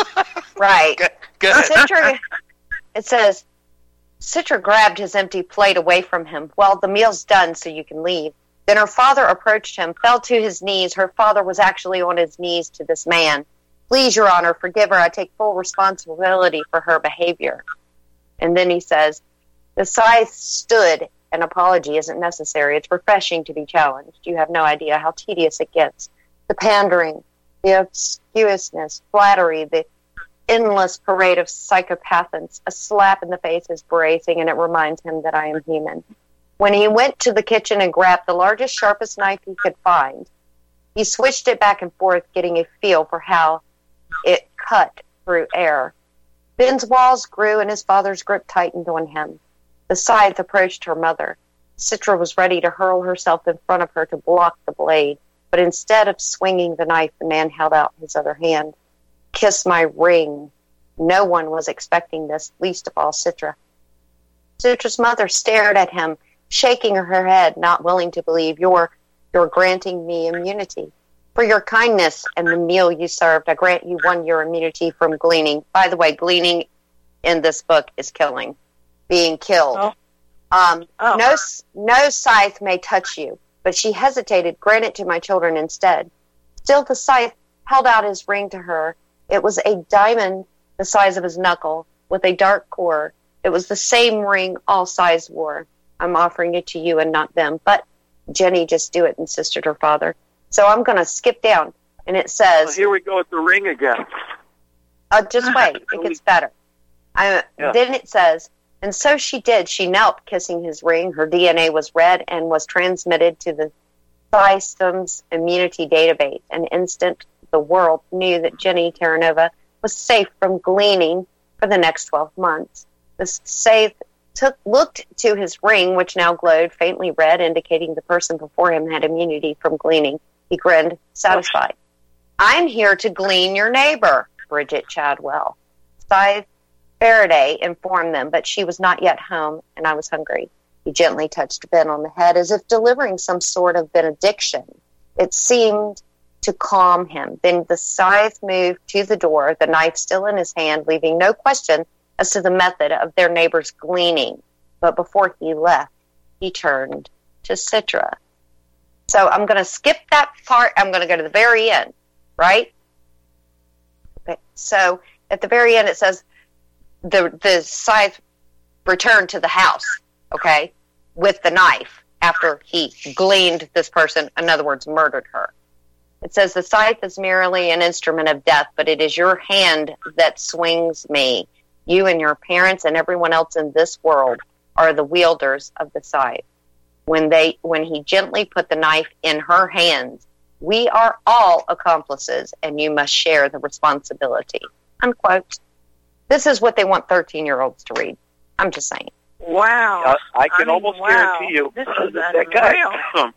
right. Go, go ahead. Citra, it says, Citra grabbed his empty plate away from him. Well, the meal's done, so you can leave. Then her father approached him, fell to his knees. Her father was actually on his knees to this man. Please, Your Honor, forgive her. I take full responsibility for her behavior. And then he says, the scythe stood. An apology isn't necessary. It's refreshing to be challenged. You have no idea how tedious it gets. The pandering, the obscureness, flattery, the endless parade of psychopathants. A slap in the face is bracing, and it reminds him that I am human. When he went to the kitchen and grabbed the largest, sharpest knife he could find, he switched it back and forth, getting a feel for how it cut through air. Ben's walls grew, and his father's grip tightened on him. The scythe approached her mother. Citra was ready to hurl herself in front of her to block the blade, but instead of swinging the knife, the man held out his other hand. Kiss my ring. No one was expecting this, least of all Citra. Citra's mother stared at him, shaking her head, not willing to believe. You're, you're granting me immunity. For your kindness and the meal you served, I grant you one year immunity from gleaning. By the way, gleaning in this book is killing, being killed. Oh. Um, Oh. No, no scythe may touch you, but she hesitated. Grant it to my children instead. Still, the scythe held out his ring to her. It was a diamond the size of his knuckle with a dark core. It was the same ring all scythes wore. I'm offering it to you and not them. But Jenny, just do it, insisted her father. So I'm going to skip down, and it says... Well, here we go with the ring again. Uh, just wait. It gets better. I, Yeah. Then it says, and so she did. She knelt, kissing his ring. Her D N A was read and was transmitted to the Systems Immunity Database. An instant, the world knew that Jenny Terranova was safe from gleaning for the next twelve months. The safe took looked to his ring, which now glowed faintly red, indicating the person before him had immunity from gleaning. He grinned, satisfied. I'm here to glean your neighbor, Bridget Chadwell. Scythe Faraday informed them, but she was not yet home, and I was hungry. He gently touched Ben on the head as if delivering some sort of benediction. It seemed to calm him. Then the scythe moved to the door, the knife still in his hand, leaving no question as to the method of their neighbor's gleaning. But before he left, he turned to Citra. So I'm going to skip that part. I'm going to go to the very end, right? Okay. So at the very end, it says the the scythe returned to the house. okay, with the knife after he gleaned this person, in other words, murdered her. It says, the scythe is merely an instrument of death, but it is your hand that swings me. You and your parents and everyone else in this world are the wielders of the scythe. When they, when he gently put the knife in her hands, we are all accomplices, and you must share the responsibility. Unquote. This is what they want thirteen-year-olds to read. I'm just saying. Wow. Uh, I can I mean, almost wow. guarantee you This is that unreal. guy.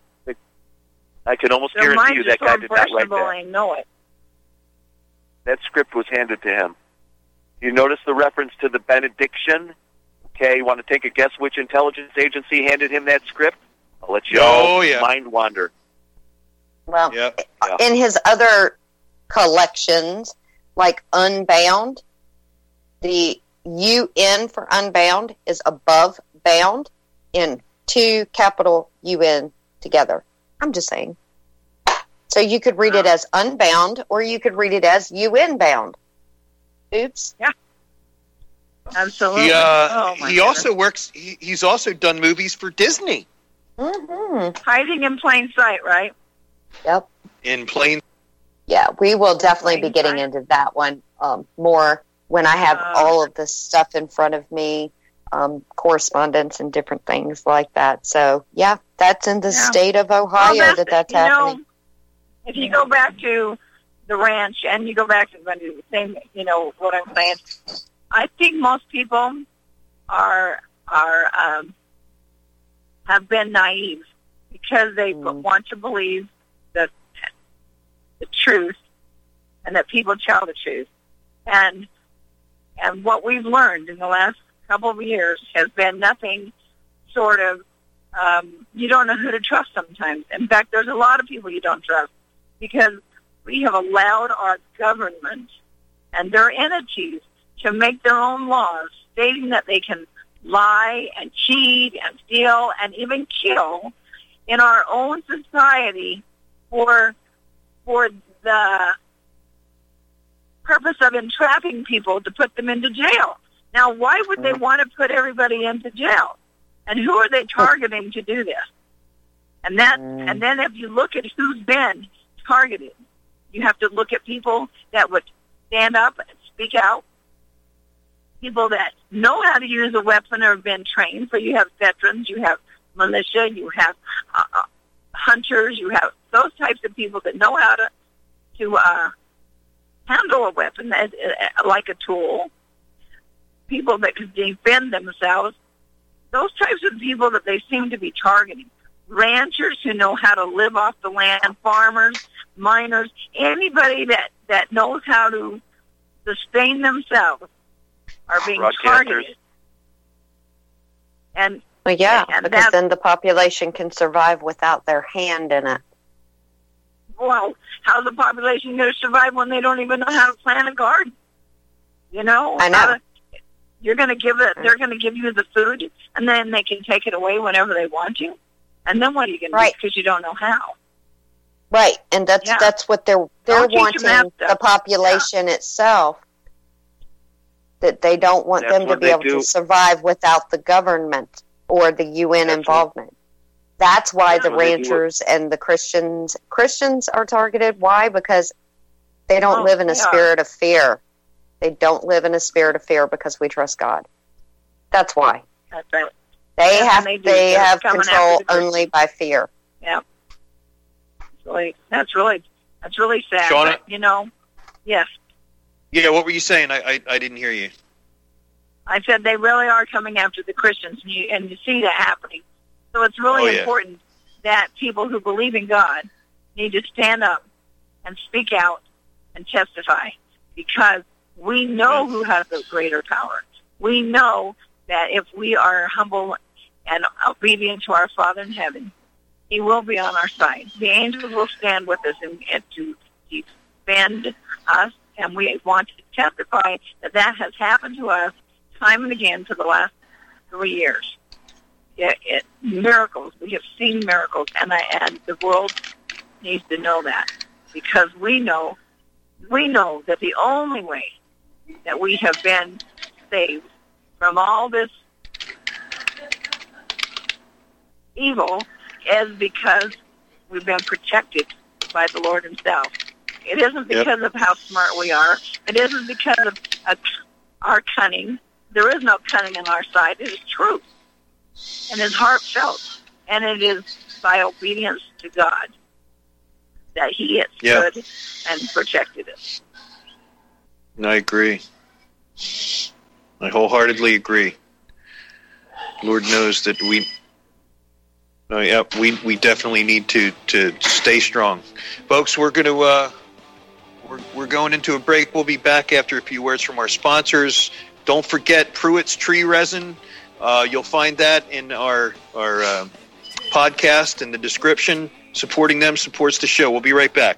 I can almost Their guarantee you minds that are guy so did not write impressionable, that. I know it. That script was handed to him. You notice the reference to the benediction? Okay, you want to take a guess which intelligence agency handed him that script? I'll let you Oh, all yeah. mind wander. Well, Yep. Yeah. in his other collections, like Unbound, the U N for Unbound is above bound in two capital U N together. I'm just saying. So you could read it as Unbound, or you could read it as U N bound. Oops. Absolutely. He uh, oh, my he goodness. also works. He, he's also done movies for Disney Mm-hmm. Hiding in plain sight, right? Yep. in plain. Yeah, we will definitely be Plain getting sight. into that one um, more when I have Uh, all of this stuff in front of me, um, correspondence and different things like that. So, yeah, that's in the Yeah. state of Ohio Well, that that's you know, happening. if you go back to the ranch and you go back to the same, you know, what I'm saying, I think most people are are um, have been naive because they Mm. want to believe the the truth and that people tell the truth. And and what we've learned in the last couple of years has been nothing sort of, um, you don't know who to trust sometimes. In fact, there's a lot of people you don't trust because we have allowed our government and their entities to make their own laws stating that they can lie and cheat and steal and even kill in our own society for for the purpose of entrapping people to put them into jail. Now, why would they want to put everybody into jail? And who are they targeting to do this? And that, Mm. and then if you look at who's been targeted, you have to look at people that would stand up and speak out, people that know how to use a weapon or have been trained. So you have veterans, you have militia, you have uh, uh, hunters, you have those types of people that know how to to uh, handle a weapon as, uh, like a tool. People that can defend themselves. Those types of people that they seem to be targeting. Ranchers who know how to live off the land, farmers, miners, anybody that, that knows how to sustain themselves are being Broadcasters. targeted. And Well, yeah, and because that- then the population can survive without their hand in it. well, how's the population going to survive when they don't even know how to plant a garden? You know, I know. How to- you're going to give it. They're going to give you the food, and then they can take it away whenever they want to. And then what are you going to Right. do? Because you don't know how. Right, and that's Yeah. that's what they're they're Don't teach 'em that wanting stuff. the population itself. That they don't want That's them to what be they able do. to survive without the government or the U N That's involvement. That's why That's the what they do. ranchers and the Christians Christians are targeted. Why? Because they don't Oh, live in a they are. spirit of fear. They don't live in a spirit of fear because we trust God. That's why. That's right. They Yeah, have and they do. they They're have coming control after the only by fear. Yeah. It's really, that's really that's really sad. Shauna? But, you know, yes. Yeah, what were you saying? I I, I didn't hear you. I said they really are coming after the Christians, and you, and you see that happening. So it's really Oh, yeah. important that people who believe in God need to stand up and speak out and testify, because we know who has the greater power. We know that if we are humble and obedient to our Father in heaven, He will be on our side. The angels will stand with us and, and to defend us, and we want to testify that that has happened to us time and again for the last three years. It, it, miracles. We have seen miracles, and, I, and the world needs to know that, because we know, we know that the only way that we have been saved from all this evil is because we've been protected by the Lord himself. It isn't because yep. of how smart we are. It isn't because of uh, our cunning. There is no cunning on our side. It is truth. And it's heartfelt. And it is by obedience to God that he has yep. stood and protected us. I agree. I wholeheartedly agree. Lord knows that we, oh, yeah, we we definitely need to, to stay strong, folks. We're going to uh, we're we're going into a break. We'll be back after a few words from our sponsors. Don't forget Pruitt's Tree Resin. Uh, you'll find that in our our uh, podcast in the description. Supporting them supports the show. We'll be right back.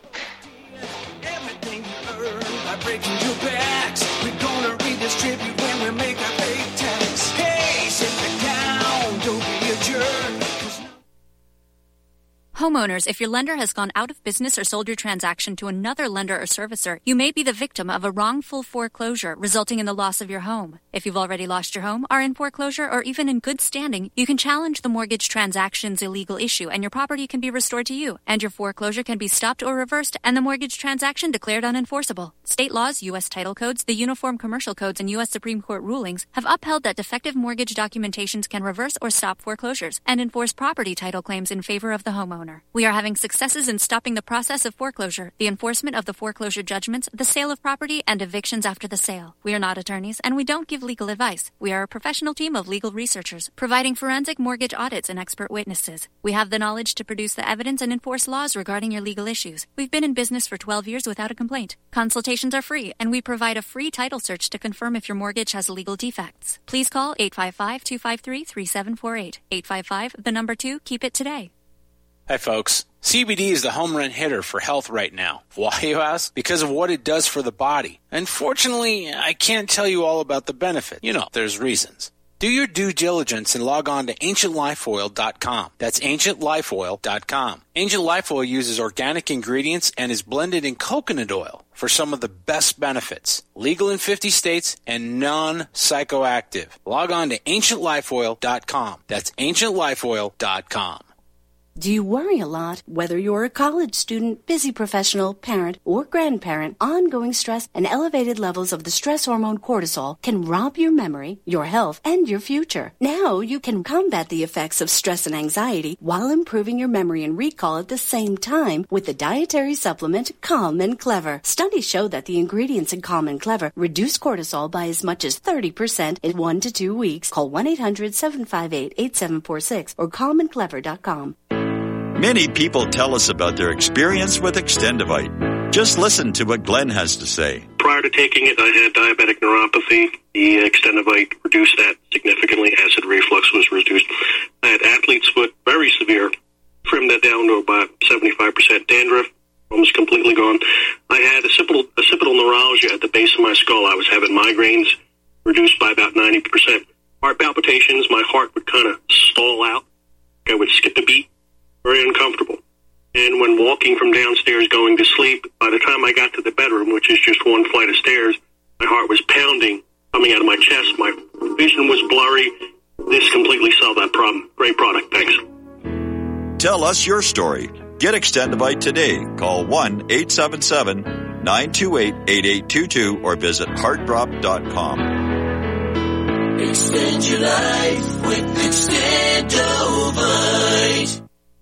Homeowners, if your lender has gone out of business or sold your transaction to another lender or servicer, you may be the victim of a wrongful foreclosure, resulting in the loss of your home. If you've already lost your home, are in foreclosure, or even in good standing, you can challenge the mortgage transaction's illegal issue, and your property can be restored to you, and your foreclosure can be stopped or reversed, and the mortgage transaction declared unenforceable. State laws, U S title codes, the Uniform Commercial Codes, and U S Supreme Court rulings have upheld that defective mortgage documentations can reverse or stop foreclosures and enforce property title claims in favor of the homeowner. We are having successes in stopping the process of foreclosure, the enforcement of the foreclosure judgments, the sale of property, and evictions after the sale. We are not attorneys, and we don't give legal advice. We are a professional team of legal researchers, providing forensic mortgage audits and expert witnesses. We have the knowledge to produce the evidence and enforce laws regarding your legal issues. We've been in business for twelve years without a complaint. Consultations are free, and we provide a free title search to confirm if your mortgage has legal defects. Please call eight five five, two five three, three seven four eight. eight five five, the number two, keep it today. Hi, folks. C B D is the home run hitter for health right now. Why, you ask? Because of what it does for the body. Unfortunately, I can't tell you all about the benefit. You know, there's reasons. Do your due diligence and log on to ancient life oil dot com. That's ancient life oil dot com. Ancient Life Oil uses organic ingredients and is blended in coconut oil for some of the best benefits. Legal in fifty states and non-psychoactive. Log on to ancient life oil dot com. That's ancient life oil dot com. Do you worry a lot? Whether you're a college student, busy professional, parent, or grandparent, ongoing stress and elevated levels of the stress hormone cortisol can rob your memory, your health, and your future. Now you can combat the effects of stress and anxiety while improving your memory and recall at the same time with the dietary supplement Calm and Clever. Studies show that the ingredients in Calm and Clever reduce cortisol by as much as thirty percent in one to two weeks. Call one eight hundred, seven five eight, eight seven four six or calm and clever dot com. Many people tell us about their experience with Extendivite. Just listen to what Glenn has to say. Prior to taking it, I had diabetic neuropathy. The Extendivite reduced that significantly. Acid reflux was reduced. I had athlete's foot, very severe. Trimmed that down to about seventy-five percent dandruff, almost completely gone. I had occipital, occipital neuralgia at the base of my skull. I was having migraines, reduced by about ninety percent. Heart palpitations, my heart would kind of stall out. I would skip a beat. Very uncomfortable. And when walking from downstairs going to sleep, by the time I got to the bedroom, which is just one flight of stairs, my heart was pounding, coming out of my chest. My vision was blurry. This completely solved that problem. Great product. Thanks. Tell us your story. Get Extendivite today. Call one eight seven seven, nine two eight, eight eight two two or visit heart drop dot com. Extend your life with Extendovite.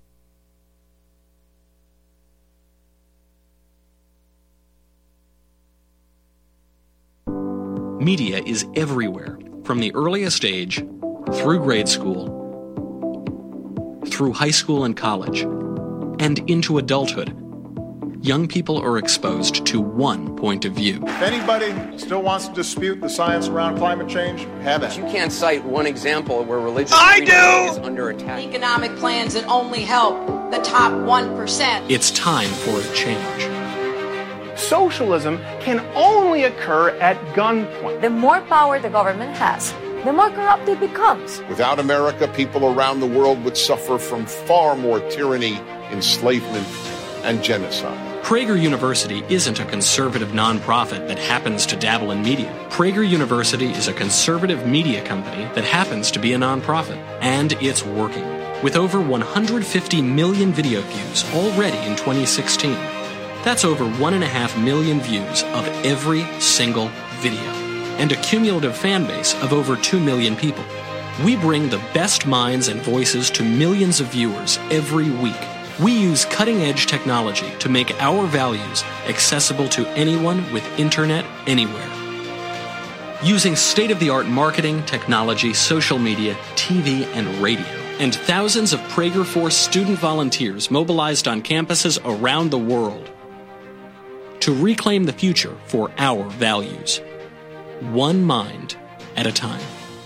Media is everywhere, from the earliest age, through grade school, through high school and college, and into adulthood. Young people are exposed to one point of view. If anybody still wants to dispute the science around climate change, have it. You can't cite one example where religious I freedom do! is under attack. Economic plans that only help the top one percent. It's time for a change. Socialism can only occur at gunpoint. The more power the government has, the more corrupt it becomes. Without America, people around the world would suffer from far more tyranny, enslavement, and genocide. Prager University isn't a conservative nonprofit that happens to dabble in media. Prager University is a conservative media company that happens to be a nonprofit, and it's working. with over one hundred fifty million video views already in twenty sixteen. That's over one and a half million views of every single video, and a cumulative fan base of over two million people. We bring the best minds and voices to millions of viewers every week. We use cutting-edge technology to make our values accessible to anyone with internet anywhere. Using state-of-the-art marketing, technology, social media, T V, and radio, and thousands of Prager Force student volunteers mobilized on campuses around the world to reclaim the future for our values. One mind at a time.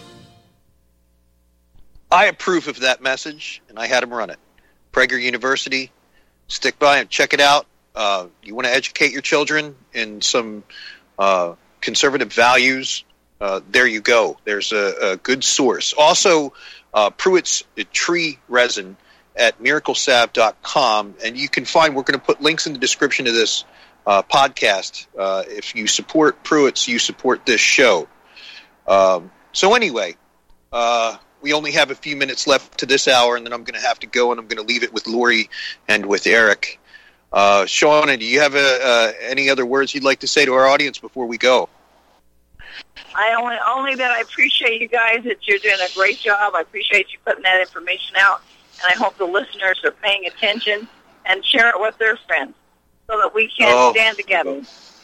I approve of that message, and I had him run it. Prager University, stick by and check it out. Uh, you want to educate your children in some uh, conservative values, uh, there you go. There's a, a good source. Also, uh, Pruitt's tree resin at miracle salve dot com, and you can find, we're going to put links in the description of this uh, podcast. Uh, if you support Pruitt's, you support this show. Um, so anyway, uh, we only have a few minutes left to this hour, and then I'm going to have to go, and I'm going to leave it with Lori and with Eric. Uh, Shauna, do you have a, uh, any other words you'd like to say to our audience before we go? I only, only that I appreciate you guys, that you're doing a great job. I appreciate you putting that information out, and I hope the listeners are paying attention and share it with their friends so that we can oh. stand together.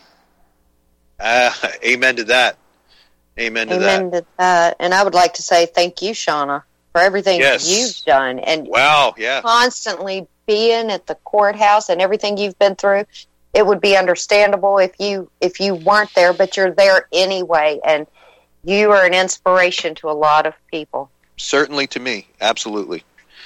Uh, amen to that. Amen to Amen that. to that. And I would like to say thank you, Shauna, for everything yes. you've done. And wow, yeah. constantly being at the courthouse and everything you've been through. It would be understandable if you if you weren't there, but you're there anyway. And you are an inspiration to a lot of people. Certainly to me. Absolutely.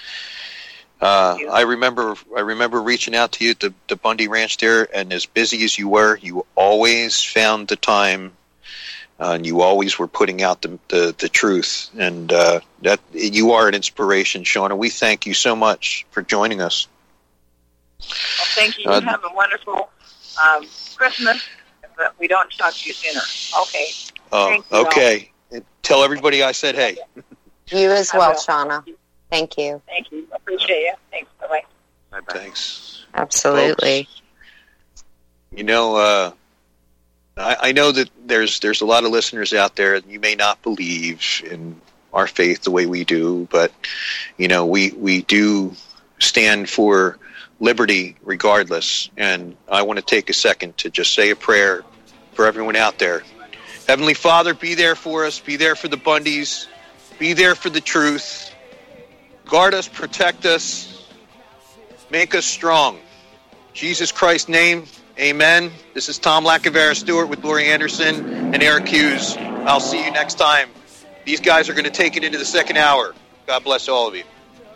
Uh, I remember I remember reaching out to you at the, the Bundy Ranch there, and as busy as you were, you always found the time. Uh, and you always were putting out the the, the truth, and uh, that you are an inspiration, Shauna. We thank you so much for joining us. Well, thank you. Uh, Have a wonderful um, Christmas. But we don't talk to you sooner. Okay. Oh, Thank you okay. All. Tell everybody I said hey. You as well, Shauna. Thank you. Thank you. Appreciate you. Thanks. Bye bye. Thanks. Absolutely. Folks, you know. Uh, I, I know that there's there's a lot of listeners out there, and you may not believe in our faith the way we do, but you know we we do stand for liberty regardless. And I want to take a second to just say a prayer for everyone out there. Heavenly Father, be there for us. Be there for the Bundys. Be there for the truth. Guard us, protect us, make us strong. In Jesus Christ's name. Amen. This is Tom Lacavera Stewart with Lori Anderson and Eric Hughes. I'll see you next time. These guys are going to take it into the second hour. God bless all of you.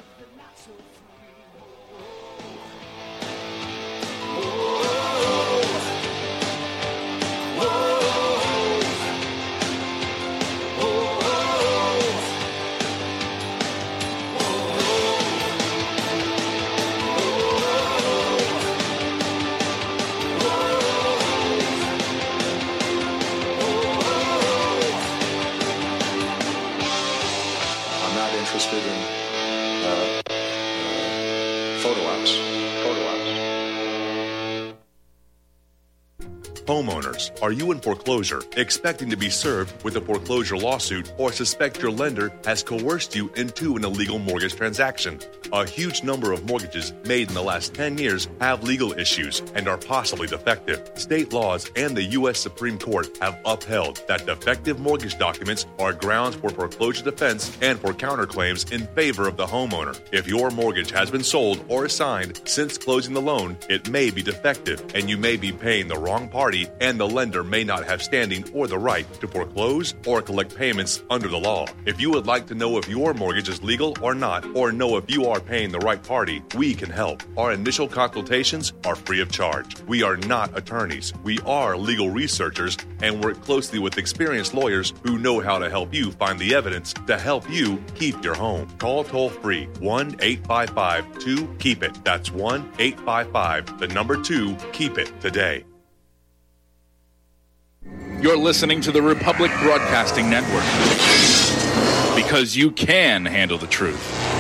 Interested in uh, uh, photo ops. Photo ops. Homeowners, are you in foreclosure, expecting to be served with a foreclosure lawsuit, or suspect your lender has coerced you into an illegal mortgage transaction? A huge number of mortgages made in the last ten years have legal issues and are possibly defective. State laws and the U S Supreme Court have upheld that defective mortgage documents are grounds for foreclosure defense and for counterclaims in favor of the homeowner. If your mortgage has been sold or assigned since closing the loan, it may be defective, and you may be paying the wrong party, and the lender may not have standing or the right to foreclose or collect payments under the law. If you would like to know if your mortgage is legal or not, or know if you are paying the right party, we can help. Our initial consultations are free of charge. We are not attorneys. We are legal researchers and work closely with experienced lawyers who know how to help you find the evidence to help you keep your home. Call toll-free one eight five five two keep it. That's one eight five five, the number two, keep it today. You're listening to the Republic Broadcasting Network, because you can handle the truth.